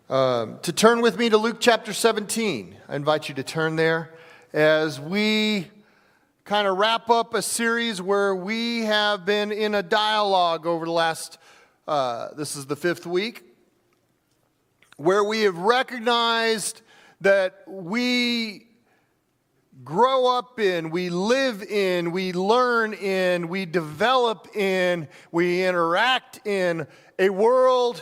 To turn with me to Luke chapter 17. I invite you to turn there as we kind of wrap up a series where we have been in a dialogue over the last, this is the 5th week, where we have recognized that we grow up in, we live in, we learn in, we develop in, we interact in a world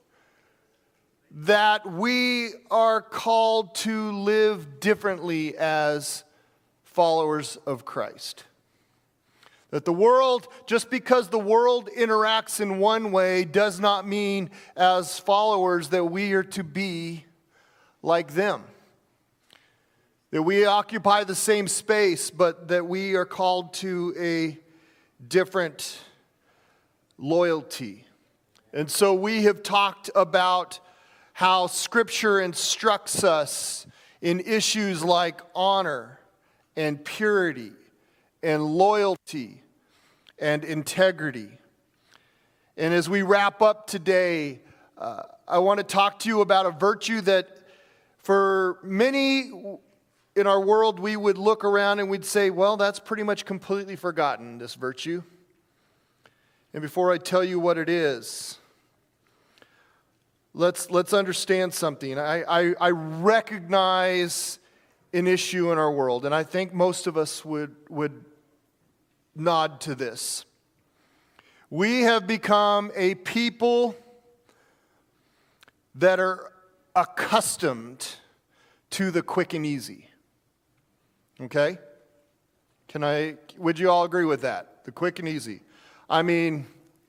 that we are called to live differently as followers of Christ. That the world, just because the world interacts in one way, does not mean as followers that we are to be like them. That we occupy the same space, but that we are called to a different loyalty. And so we have talked about how Scripture instructs us in issues like honor and purity and loyalty and integrity. And as we wrap up today, I want to talk to you about a virtue that for many in our world we would look around and we'd say, well, that's pretty much completely forgotten, this virtue. And before I tell you what it is, Let's understand something. I recognize an issue in our world, and I think most of us would nod to this. We have become a people that are accustomed to the quick and easy. Okay? Would you all agree with that? The quick and easy. I mean,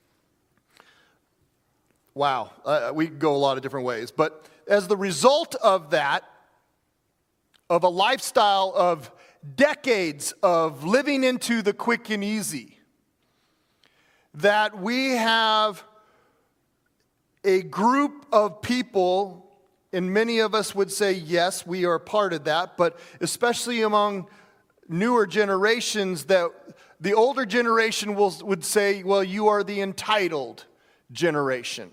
wow, we could go a lot of different ways. But as the result of that, of a lifestyle of decades of living into the quick and easy, that we have a group of people, and many of us would say, yes, we are part of that, but especially among newer generations, that the older generation would say, well, you are the entitled generation.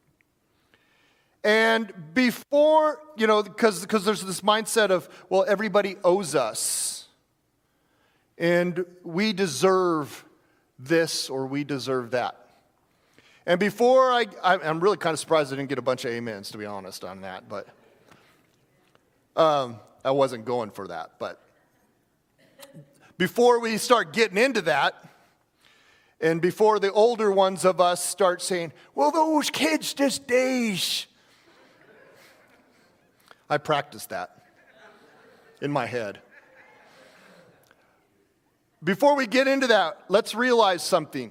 And before, because there's this mindset of, well, everybody owes us. And we deserve this or we deserve that. And before I'm really kind of surprised I didn't get a bunch of amens, to be honest, on that. But I wasn't going for that. But before we start getting into that, and before the older ones of us start saying, well, those kids these days, I practiced that in my head. Before we get into that, let's realize something.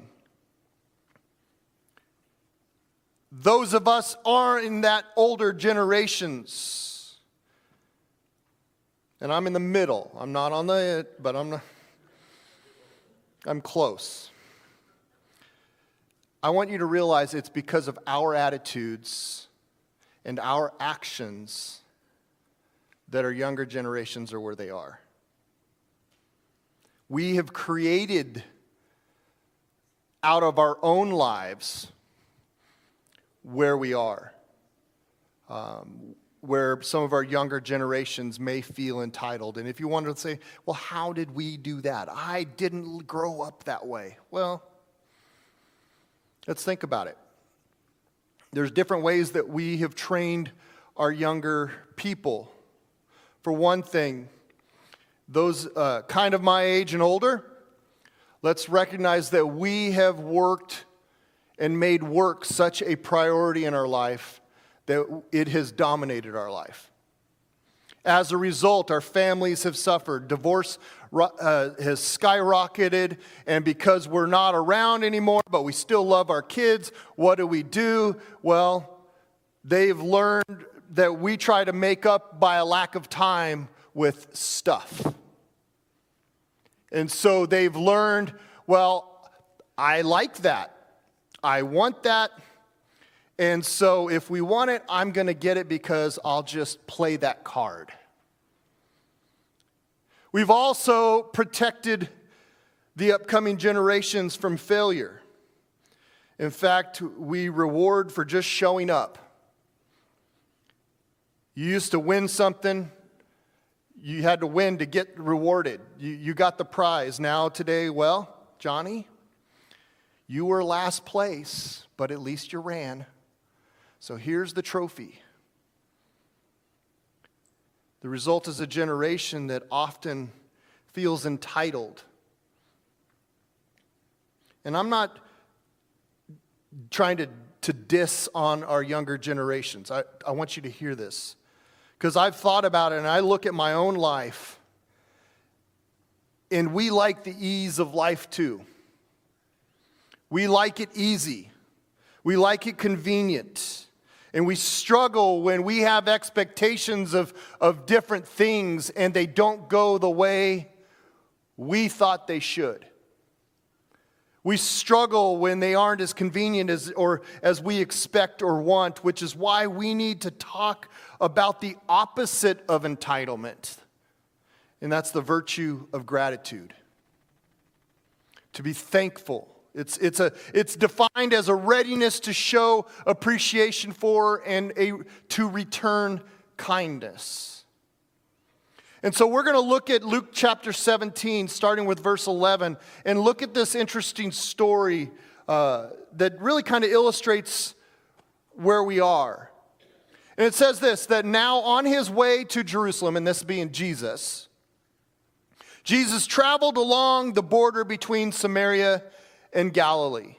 Those of us are in that older generations. And I'm in the middle. I'm not on the, but I'm close. I want you to realize it's because of our attitudes and our actions that our younger generations are where they are. We have created out of our own lives where we are, where some of our younger generations may feel entitled. And if you wanted to say, well, how did we do that? I didn't grow up that way. Well, let's think about it. There's different ways that we have trained our younger people. For one thing, those kind of my age and older, let's recognize that we have worked and made work such a priority in our life that it has dominated our life. As a result, our families have suffered. Divorce has skyrocketed, and because we're not around anymore, but we still love our kids, what do? Well, they've learned that we try to make up by a lack of time with stuff. And so they've learned, well, I like that. I want that. And so if we want it, I'm going to get it because I'll just play that card. We've also protected the upcoming generations from failure. In fact, we reward for just showing up. You used to win something. You had to win to get rewarded. You got the prize. Now today, well, Johnny, you were last place, but at least you ran. So here's the trophy. The result is a generation that often feels entitled. And I'm not trying to diss on our younger generations. I want you to hear this. Because I've thought about it and I look at my own life, and we like the ease of life too. We like it easy. We like it convenient. And we struggle when we have expectations of different things and they don't go the way we thought they should. We struggle when they aren't as convenient as we expect or want, which is why we need to talk about the opposite of entitlement. And that's the virtue of gratitude. To be thankful. It's defined as a readiness to show appreciation for and to return kindness. And so we're going to look at Luke chapter 17, starting with verse 11, and look at this interesting story that really kind of illustrates where we are. And it says this, that now on his way to Jerusalem, and this being Jesus traveled along the border between Samaria and Galilee.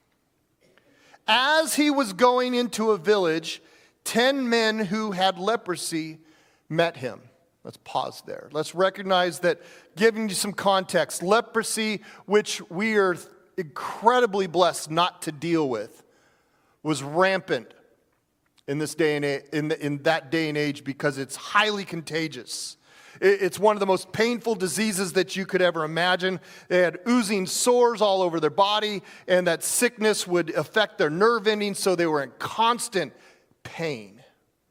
As he was going into a village, 10 men who had leprosy met him. Let's pause there. Let's recognize that, giving you some context, leprosy, which we are incredibly blessed not to deal with, was rampant in this day and in that day and age because it's highly contagious. It's one of the most painful diseases that you could ever imagine. They had oozing sores all over their body, and that sickness would affect their nerve endings, so they were in constant pain.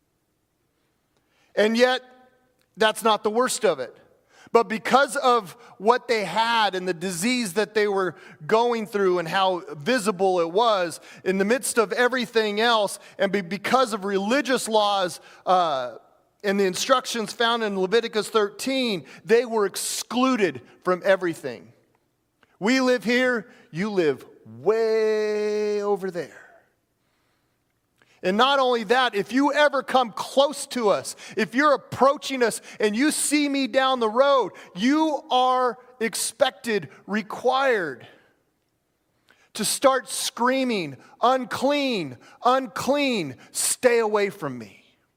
And yet, that's not the worst of it. But because of what they had and the disease that they were going through and how visible it was, in the midst of everything else, and because of religious laws, and the instructions found in Leviticus 13, they were excluded from everything. We live here, you live way over there. And not only that, if you ever come close to us, if you're approaching us and you see me down the road, you are expected, required to start screaming, unclean, unclean, stay away from me.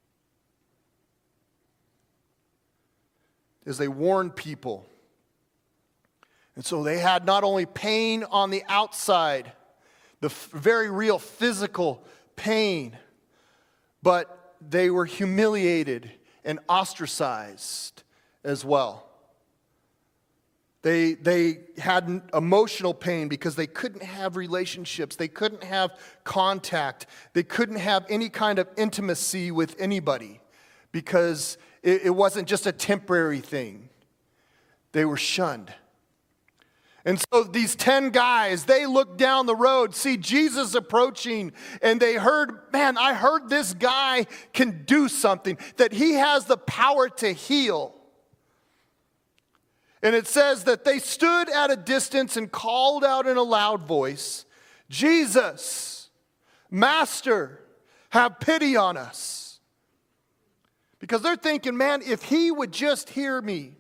As they warned people. And so they had not only pain on the outside, the very real physical pain, but they were humiliated and ostracized as well. They had emotional pain because they couldn't have relationships. They couldn't have contact. They couldn't have any kind of intimacy with anybody because it wasn't just a temporary thing. They were shunned. And so these 10 guys, they looked down the road, see Jesus approaching, and they heard, man, I heard this guy can do something, that he has the power to heal. And it says that they stood at a distance and called out in a loud voice, Jesus, Master, have pity on us. Because they're thinking, man, if he would just hear me,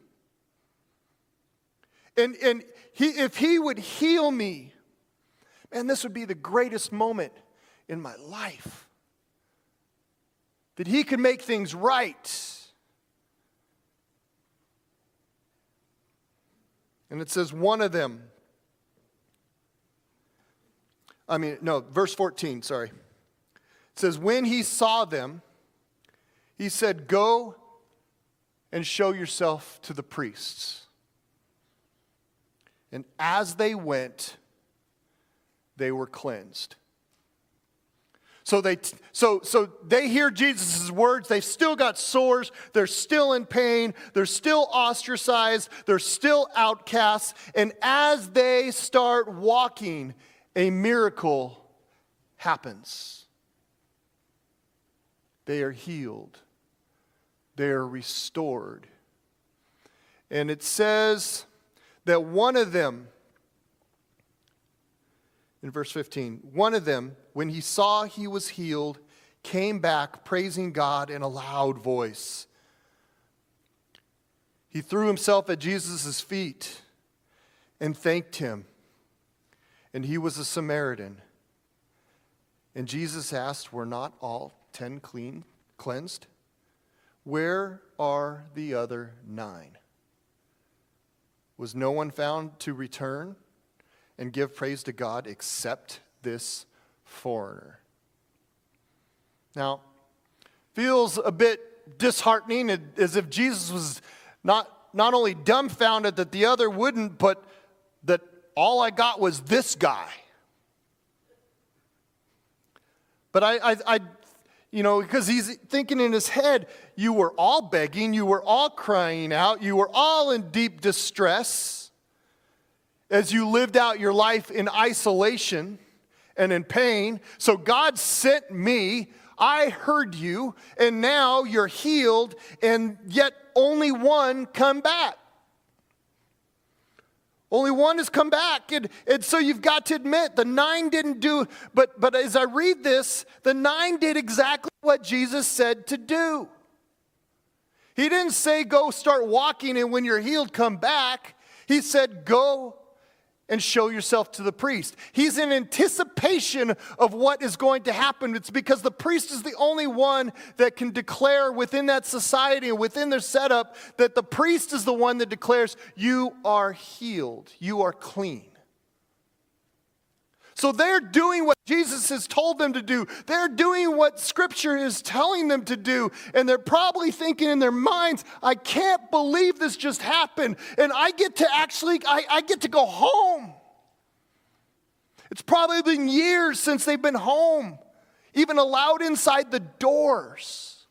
and if he would heal me, man, this would be the greatest moment in my life. That he could make things right. And it says one of them, verse 14, sorry. It says, when he saw them, he said, go and show yourself to the priests. And as they went, they were cleansed. So they hear Jesus' words. They've still got sores. They're still in pain. They're still ostracized. They're still outcasts. And as they start walking, a miracle happens. They are healed they are restored. And it says that one of them, in verse 15, one of them, when he saw he was healed, came back praising God in a loud voice. He threw himself at Jesus' feet and thanked him. And he was a Samaritan. And Jesus asked, were not all 10 cleansed? Where are the other 9? Was no one found to return and give praise to God except this foreigner? Now, feels a bit disheartening, as if Jesus was not only dumbfounded that the other wouldn't, but that all I got was this guy. But I because he's thinking in his head, you were all begging, you were all crying out, you were all in deep distress as you lived out your life in isolation and in pain. So God sent me, I heard you, and now you're healed, and yet only one come back. Only one has come back. And so you've got to admit, the 9 didn't do, but as I read this, the 9 did exactly what Jesus said to do. He didn't say, go start walking, and when you're healed, come back. He said, go and show yourself to the priest. He's in anticipation of what is going to happen. It's because the priest is the only one that can declare within that society and within their setup that the priest is the one that declares, you are healed, you are clean. So they're doing what Jesus has told them to do. They're doing what Scripture is telling them to do. And they're probably thinking in their minds, I can't believe this just happened. And I get to go home. It's probably been years since they've been home, even allowed inside the doors.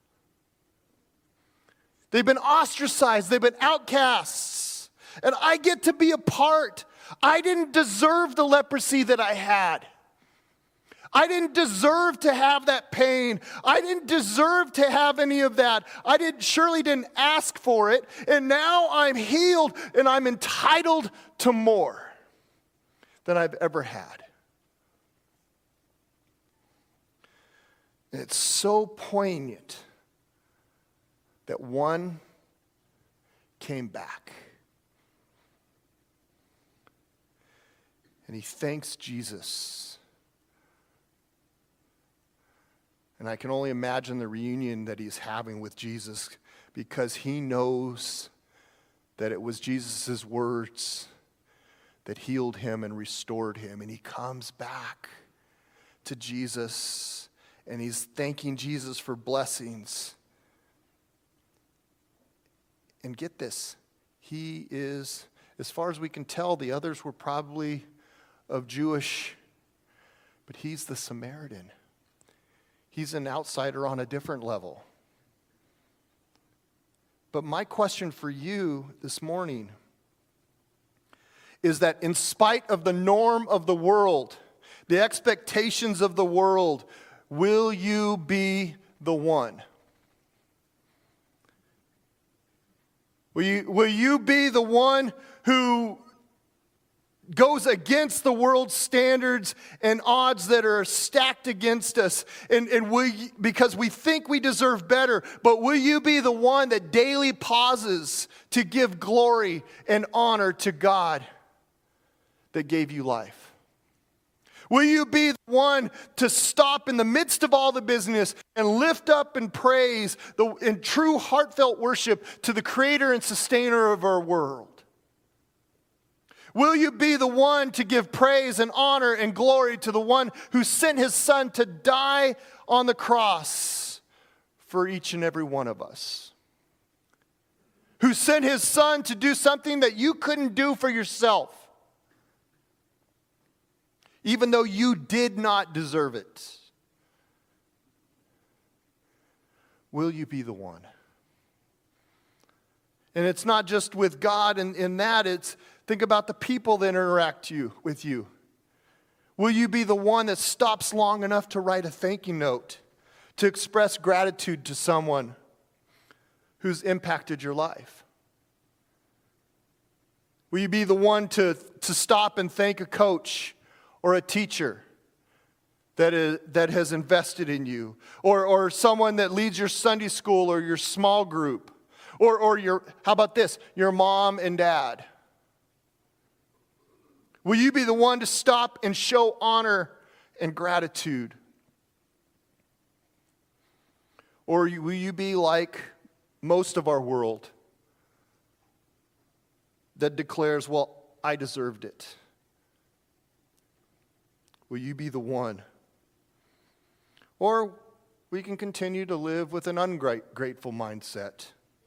They've been ostracized. They've been outcasts. And I get to be a part. I didn't deserve the leprosy that I had. I didn't deserve to have that pain. I didn't deserve to have any of that. Surely didn't ask for it. And now I'm healed and I'm entitled to more than I've ever had. And it's so poignant that one came back. And he thanks Jesus. And I can only imagine the reunion that he's having with Jesus, because he knows that it was Jesus' words that healed him and restored him. And he comes back to Jesus and he's thanking Jesus for blessings. And get this, he is, as far as we can tell, the others were probably of Jewish, but he's the Samaritan. He's an outsider on a different level. But my question for you this morning is that in spite of the norm of the world, the expectations of the world, will you be the one? Will you be the one who goes against the world's standards and odds that are stacked against us, and because we think we deserve better, but will you be the one that daily pauses to give glory and honor to God that gave you life? Will you be the one to stop in the midst of all the business and lift up and praise in true heartfelt worship to the creator and sustainer of our world? Will you be the one to give praise and honor and glory to the one who sent his son to die on the cross for each and every one of us? Who sent his son to do something that you couldn't do for yourself, even though you did not deserve it? Will you be the one? And it's not just with God in that, it's think about the people that interact with you. Will you be the one that stops long enough to write a thank you note, to express gratitude to someone? who's impacted your life? Will you be the one to stop and thank a coach or a teacher that has invested in you? Or someone that leads your Sunday school or your small group? Or how about this, your mom and dad? Will you be the one to stop and show honor and gratitude? Or will you be like most of our world that declares, well, I deserved it? Will you be the one? Or we can continue to live with an ungrateful mindset.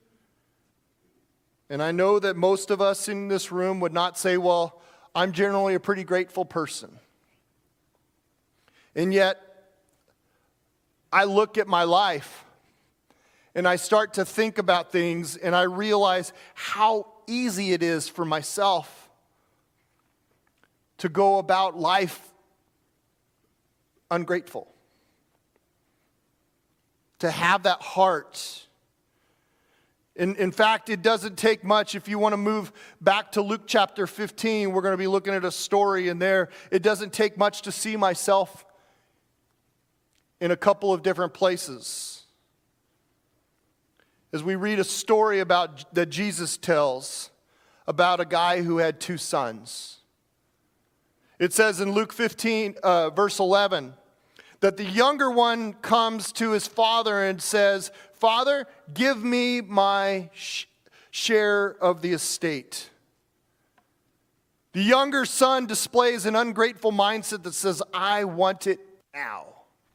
And I know that most of us in this room would not say, well, I'm generally a pretty grateful person. And yet, I look at my life and I start to think about things and I realize how easy it is for myself to go about life ungrateful. To have that heart. In fact, it doesn't take much. If you want to move back to Luke chapter 15, we're going to be looking at a story in there. It doesn't take much to see myself in a couple of different places. As we read a story that Jesus tells about a guy who had 2 sons. It says in Luke 15, verse 11, that the younger one comes to his father and says, Father, give me my share of the estate. The younger son displays an ungrateful mindset that says, I want it now.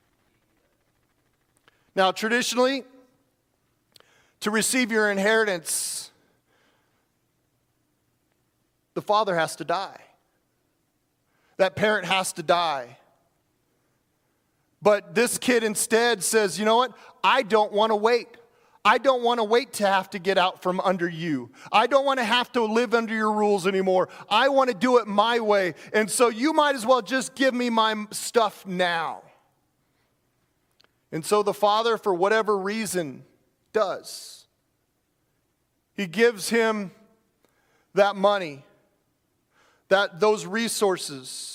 Now, traditionally, to receive your inheritance, the father has to die. That parent has to die. But this kid instead says, you know what? I don't want to wait. I don't want to wait to have to get out from under you. I don't want to have to live under your rules anymore. I want to do it my way. And so you might as well just give me my stuff now. And so the father, for whatever reason, does. He gives him that money, those resources.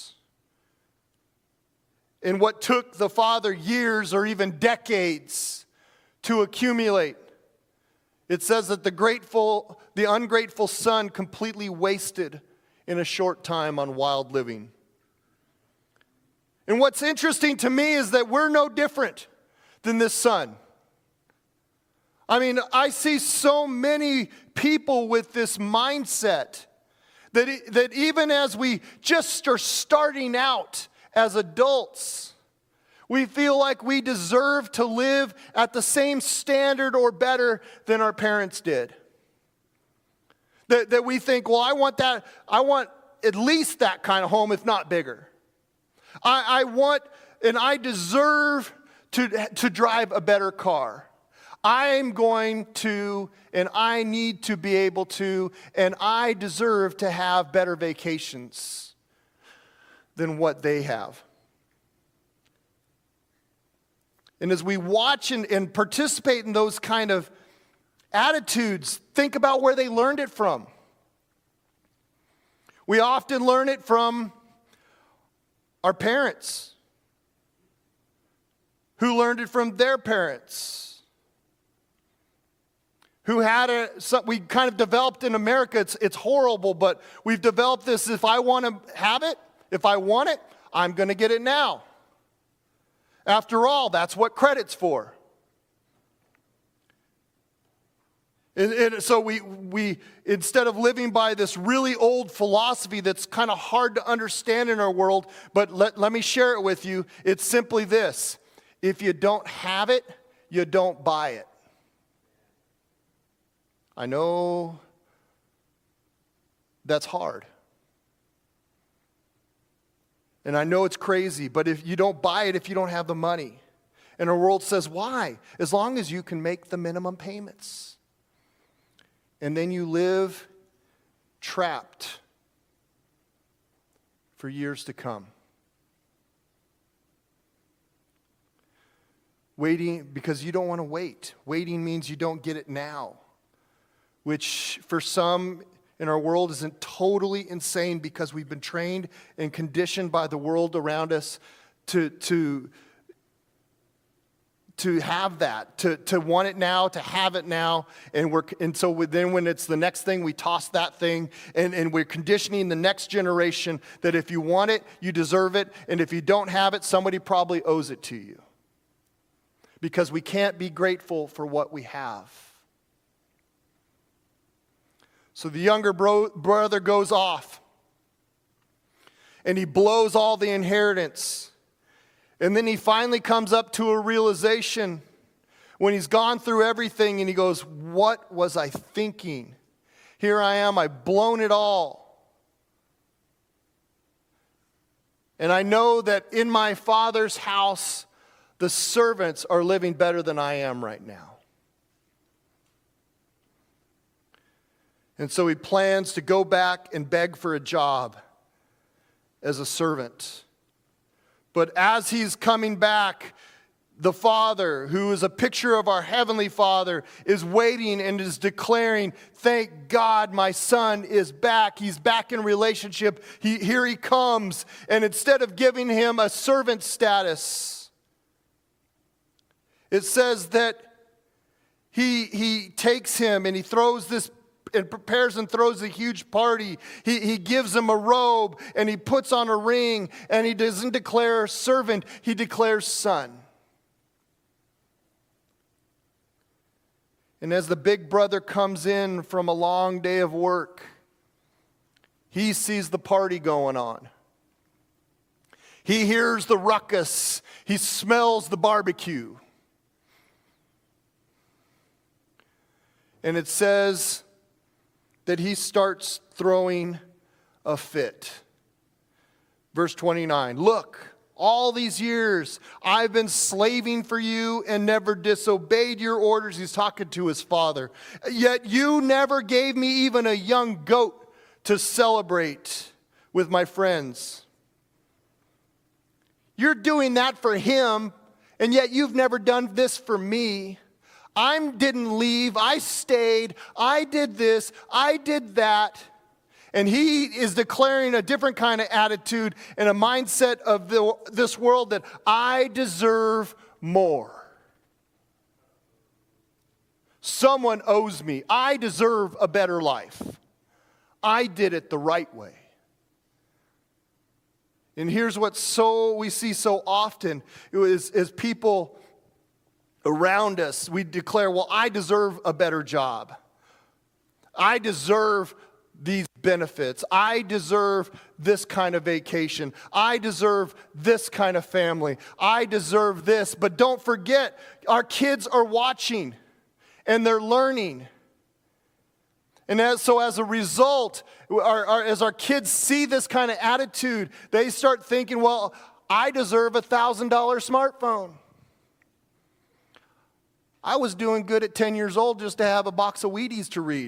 In what took the father years or even decades to accumulate. It says that the ungrateful son completely wasted in a short time on wild living. And what's interesting to me is that we're no different than this son. I mean, I see so many people with this mindset that even as we just are starting out as adults, we feel like we deserve to live at the same standard or better than our parents did. That we think, well, I want at least that kind of home, if not bigger. I want and I deserve to drive a better car. I'm going to, and I need to be able to, and I deserve to have better vacations than what they have. And as we watch and participate in those kind of attitudes, think about where they learned it from. We often learn it from our parents, who learned it from their parents, who had we kind of developed in America. It's horrible, but we've developed this: if I want to have it, if I want it, I'm going to get it now. After all, that's what credit's for. And so we instead of living by this really old philosophy that's kind of hard to understand in our world, but let me share it with you. It's simply this: if you don't have it, you don't buy it. I know that's hard. And I know it's crazy, but if you don't buy it, if you don't have the money. And our world says, why? As long as you can make the minimum payments. And then you live trapped for years to come. Waiting because you don't want to wait. Waiting means you don't get it now. which for some in our world isn't totally insane because we've been trained and conditioned by the world around us to have that, to want it now, to have it now, and so then when it's the next thing, we toss that thing, and we're conditioning the next generation that if you want it, you deserve it, and if you don't have it, somebody probably owes it to you. Because we can't be grateful for what we have. So the younger brother goes off, and he blows all the inheritance. And then he finally comes up to a realization when he's gone through everything and he goes, what was I thinking? Here I am, I've blown it all. And I know that in my Father's house, the servants are living better than I am right now. And so he plans to go back and beg for a job as a servant. But as he's coming back, the Father, who is a picture of our Heavenly Father, is waiting and is declaring, thank God my son is back. He's back in relationship. Here he comes. And instead of giving him a servant status, it says that he takes him and he throws this and prepares and throws a huge party. He gives him a robe and he puts on a ring, and he doesn't declare servant, he declares son. And as the big brother comes in from a long day of work, he sees the party going on. He hears the ruckus. He smells the barbecue. And it says that he starts throwing a fit. Verse 29, look, all these years I've been slaving for you and never disobeyed your orders. He's talking to his father. Yet you never gave me even a young goat to celebrate with my friends. You're doing that for him, and yet you've never done this for me. I didn't leave, I stayed, I did this, I did that. And he is declaring a different kind of attitude and a mindset of this world that I deserve more. Someone owes me. I deserve a better life. I did it the right way. And here's what we see so often is people around us, we declare, well, I deserve a better job. I deserve these benefits. I deserve this kind of vacation. I deserve this kind of family. I deserve this. But don't forget, our kids are watching and they're learning. And so as a result, as our kids see this kind of attitude, they start thinking, well, I deserve a $1,000 smartphone. I was doing good at 10 years old just to have a box of Wheaties to read.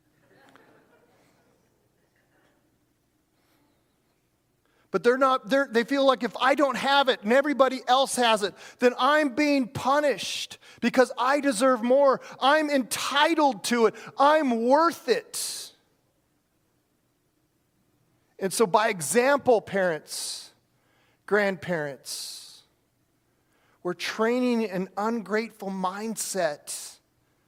But they feel like if I don't have it and everybody else has it, then I'm being punished because I deserve more. I'm entitled to it. I'm worth it. And so by example, parents, grandparents, we're training an ungrateful mindset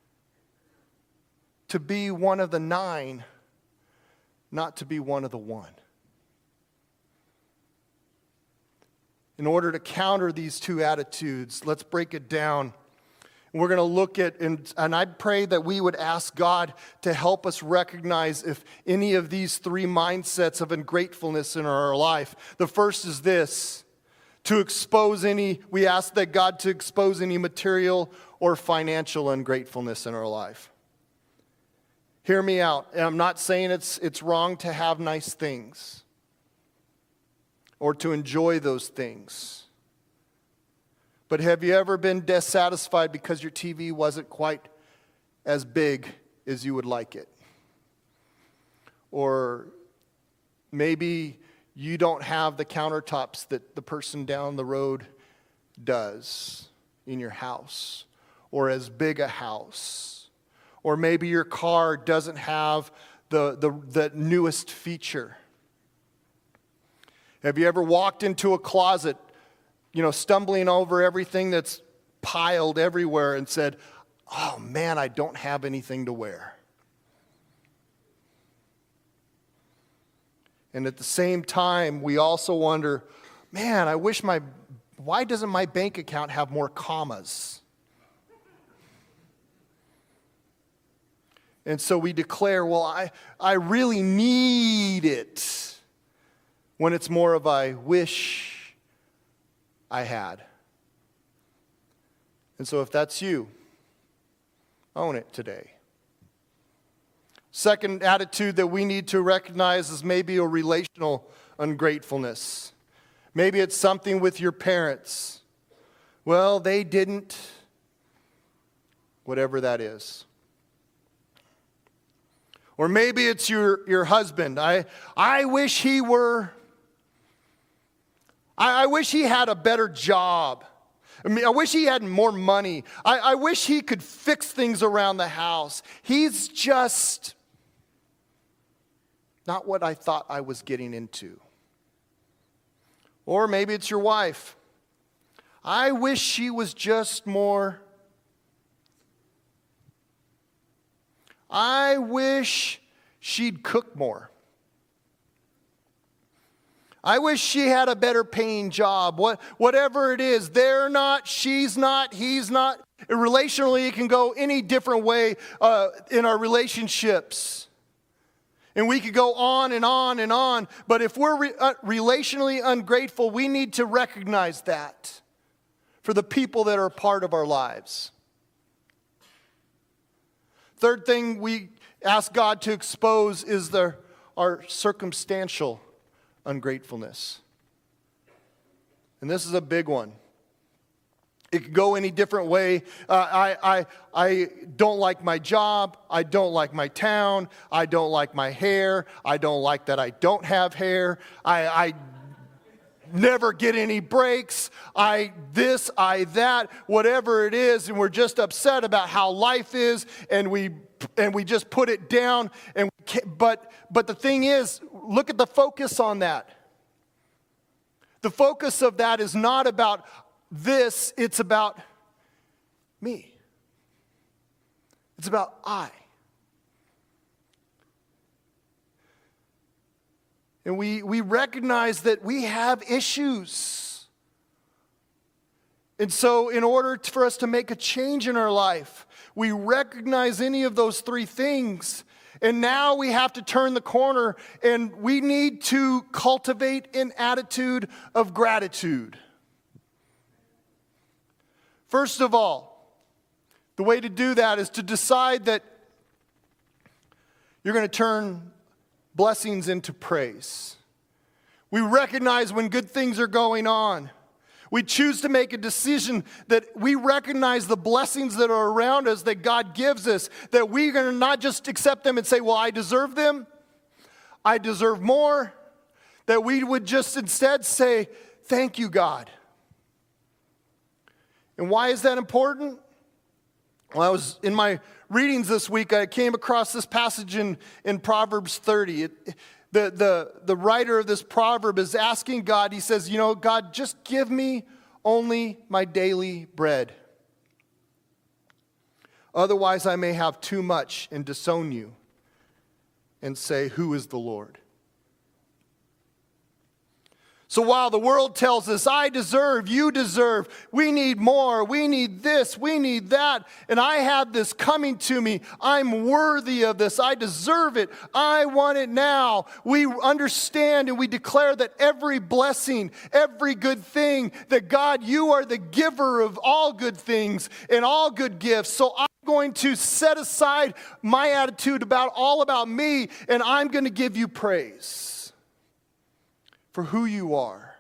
to be one of the 9, not to be one of the 1. In order to counter these two attitudes, let's break it down. We're going to look at, and I pray that we would ask God to help us recognize if any of these 3 mindsets of ungratefulness in our life. The first is this. We ask that God to expose any material or financial ungratefulness in our life. Hear me out. I'm not saying it's wrong to have nice things or to enjoy those things. But have you ever been dissatisfied because your TV wasn't quite as big as you would like it? Or maybe you don't have the countertops that the person down the road does in your house, or as big a house, Or maybe your car doesn't have the newest feature. Have you ever walked into a closet, stumbling over everything that's piled everywhere and said, oh man, I don't have anything to wear? And at the same time, we also wonder, man, why doesn't my bank account have more commas? And so we declare, well, I really need it, when it's more of I wish I had. And so if that's you, own it today. Second attitude that we need to recognize is maybe a relational ungratefulness. Maybe it's something with your parents. Well, they didn't, whatever that is. Or maybe it's your husband. I wish he were, I wish he had a better job. I wish he had more money. I wish he could fix things around the house. He's just not what I thought I was getting into. Or maybe it's your wife. I wish she was just more. I wish she'd cook more. I wish she had a better paying job. Whatever it is, they're not, she's not, he's not. Relationally, it can go any different way in our relationships. And we could go on and on and on. But if we're relationally ungrateful, we need to recognize that for the people that are a part of our lives. Third thing we ask God to expose is our circumstantial ungratefulness. And this is a big one. It could go any different way. I don't like my job. I don't like my town. I don't like my hair. I don't like that I don't have hair. I never get any breaks. I that, whatever it is, and we're just upset about how life is, and we just put it down. But the thing is, look at the focus on that. The focus of that is not about this, it's about me. It's about I. And we recognize that we have issues. And so in order for us to make a change in our life, we recognize any of those three things. And now we have to turn the corner, and we need to cultivate an attitude of gratitude. First of all, the way to do that is to decide that you're going to turn blessings into praise. We recognize when good things are going on. We choose to make a decision that we recognize the blessings that are around us that God gives us, that we're going to not just accept them and say, well, I deserve them, I deserve more, that we would just instead say, thank you, God. And why is that important? Well, I was in my readings this week, I came across this passage in Proverbs 30. The writer of this proverb is asking God, he says, God, just give me only my daily bread. Otherwise, I may have too much and disown you and say, who is the Lord? So while the world tells us, I deserve, you deserve, we need more, we need this, we need that, and I have this coming to me, I'm worthy of this, I deserve it, I want it now. We understand and we declare that every blessing, every good thing, that God, you are the giver of all good things and all good gifts. So I'm going to set aside my attitude all about me, and I'm going to give you praise for who you are.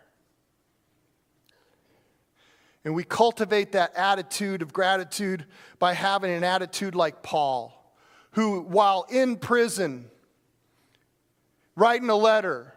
And we cultivate that attitude of gratitude by having an attitude like Paul, who, while in prison, writing a letter,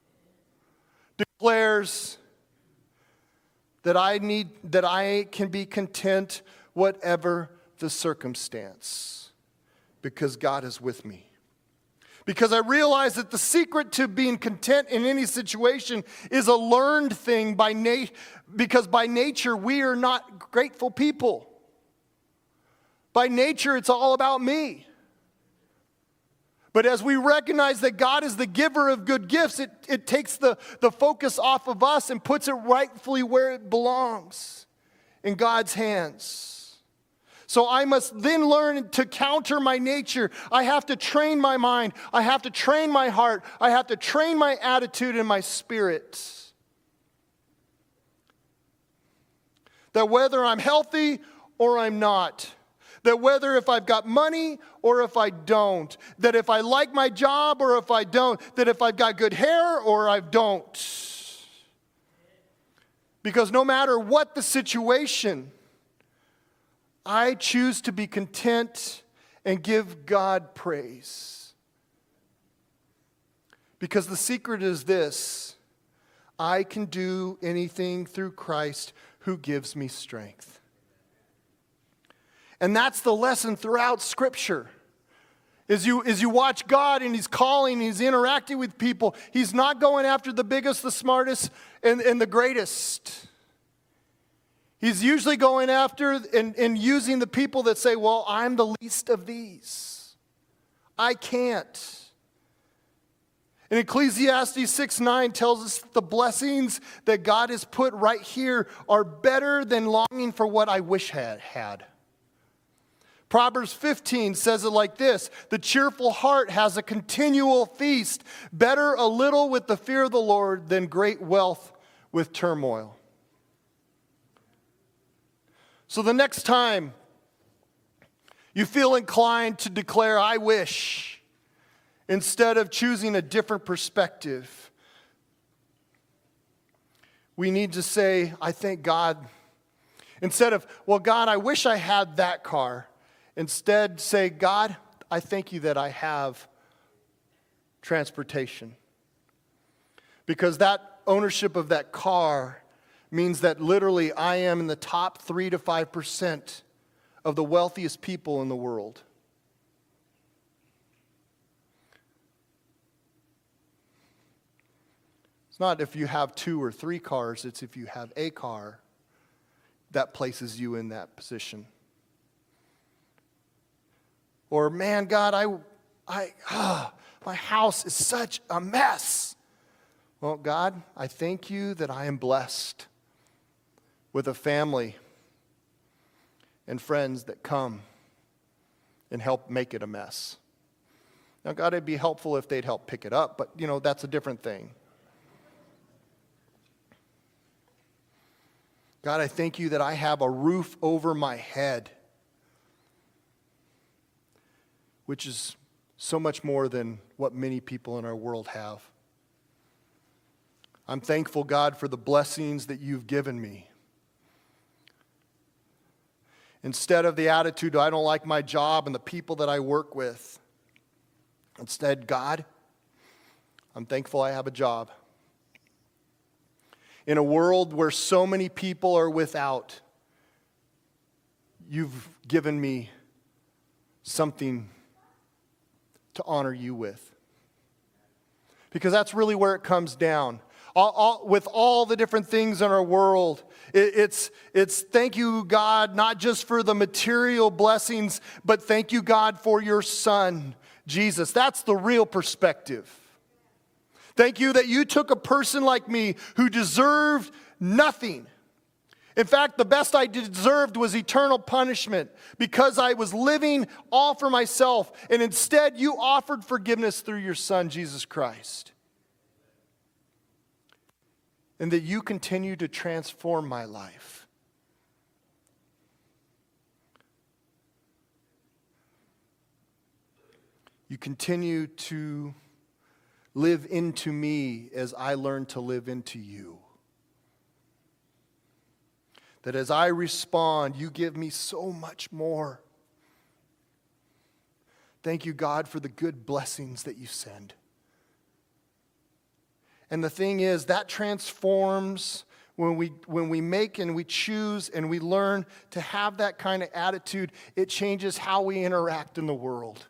declares that I can be content whatever the circumstance. because God is with me. Because I realize that the secret to being content in any situation is a learned thing because by nature we are not grateful people. By nature it's all about me. But as we recognize that God is the giver of good gifts, it takes the focus off of us and puts it rightfully where it belongs, in God's hands. So I must then learn to counter my nature. I have to train my mind. I have to train my heart. I have to train my attitude and my spirit. That whether I'm healthy or I'm not, that whether if I've got money or if I don't, that if I like my job or if I don't, that if I've got good hair or I don't. Because no matter what the situation, I choose to be content and give God praise. Because the secret is this: I can do anything through Christ who gives me strength. And that's the lesson throughout Scripture. As you watch God and He's calling, He's interacting with people, He's not going after the biggest, the smartest, and the greatest. He's usually going after and using the people that say, well, I'm the least of these. I can't. And Ecclesiastes 6:9 tells us the blessings that God has put right here are better than longing for what I wish I had. Proverbs 15 says it like this: the cheerful heart has a continual feast. Better a little with the fear of the Lord than great wealth with turmoil. So the next time you feel inclined to declare, I wish, instead of choosing a different perspective, we need to say, I thank God. Instead of, well, God, I wish I had that car. Instead, say, God, I thank you that I have transportation. Because that ownership of that car means that literally I am in the top 3 to 5% of the wealthiest people in the world. It's not if you have 2 or 3 cars, it's if you have a car that places you in that position. Or, man, God, my house is such a mess. Well, God, I thank you that I am blessed with a family and friends that come and help make it a mess. Now, God, it'd be helpful if they'd help pick it up, but, that's a different thing. God, I thank you that I have a roof over my head, which is so much more than what many people in our world have. I'm thankful, God, for the blessings that you've given me. Instead of the attitude, I don't like my job and the people that I work with. Instead, God, I'm thankful I have a job. In a world where so many people are without, you've given me something to honor you with. Because that's really where it comes down. With all the different things in our world, it's thank you, God, not just for the material blessings, but thank you, God, for your Son, Jesus. That's the real perspective. Thank you that you took a person like me who deserved nothing. In fact, the best I deserved was eternal punishment because I was living all for myself, and instead you offered forgiveness through your Son, Jesus Christ. And that you continue to transform my life. You continue to live into me as I learn to live into you. That as I respond, you give me so much more. Thank you, God, for the good blessings that you send. And the thing is, that transforms when we make and we choose and we learn to have that kind of attitude, it changes how we interact in the world.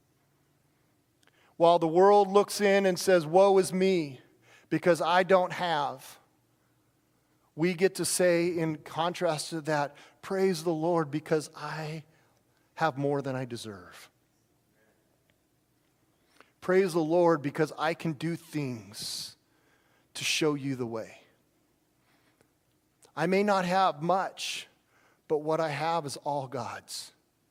While the world looks in and says, woe is me, because I don't have, we get to say, in contrast to that, praise the Lord, because I have more than I deserve. Praise the Lord, because I can do things to show you the way. I may not have much, but what I have is all God's.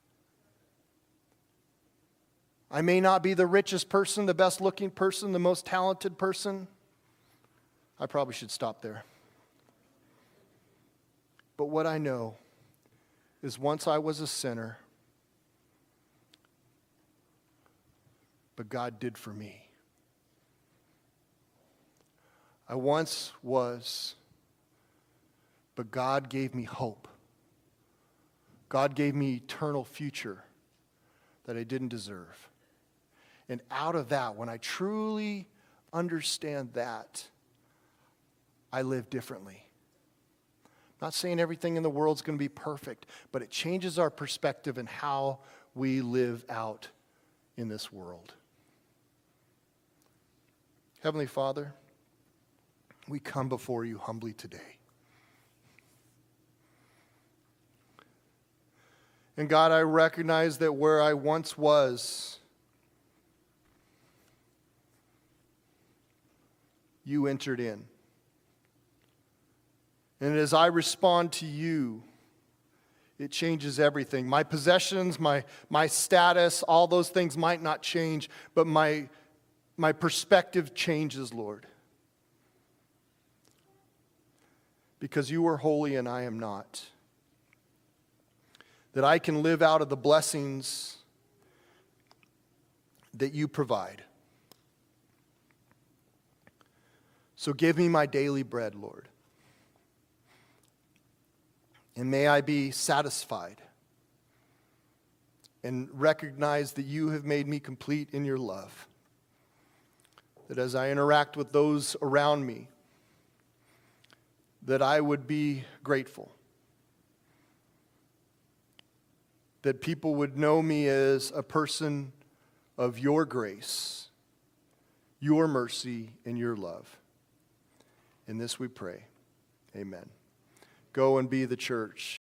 I may not be the richest person, the best looking person, the most talented person. I probably should stop there. But what I know is once I was a sinner, but God did for me. I once was, but God gave me hope. God gave me eternal future that I didn't deserve. And out of that, when I truly understand that, I live differently. I'm not saying everything in the world is going to be perfect, but it changes our perspective and how we live out in this world. Heavenly Father, we come before you humbly today. And God, I recognize that where I once was, you entered in. And as I respond to you, it changes everything. My possessions, my status, all those things might not change, but my perspective changes, Lord. Because you are holy and I am not. That I can live out of the blessings that you provide. So give me my daily bread, Lord. And may I be satisfied and recognize that you have made me complete in your love. That as I interact with those around me, that I would be grateful. That people would know me as a person of your grace, your mercy, and your love. In this we pray. Amen. Go and be the church